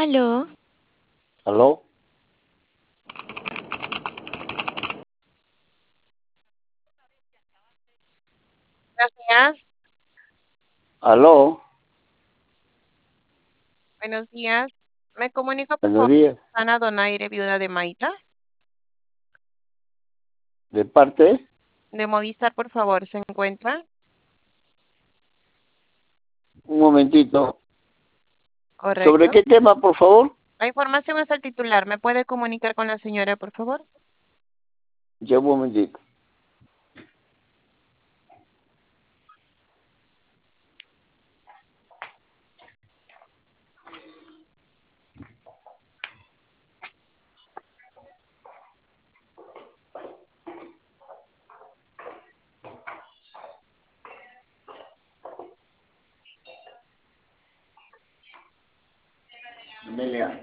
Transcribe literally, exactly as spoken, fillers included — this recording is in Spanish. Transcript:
Aló, ¿Aló? Buenos días, ¿Aló? buenos días. Me comunica, por Buenos favor, días. Ana Donaire, viuda de Maita. ¿De parte? De Movistar, por favor, ¿se encuentra? Un momentito. ¿Sobre Correcto. qué tema, por favor? La información es el titular. ¿Me puede comunicar con la señora, por favor? Ya un momentito. Amelia.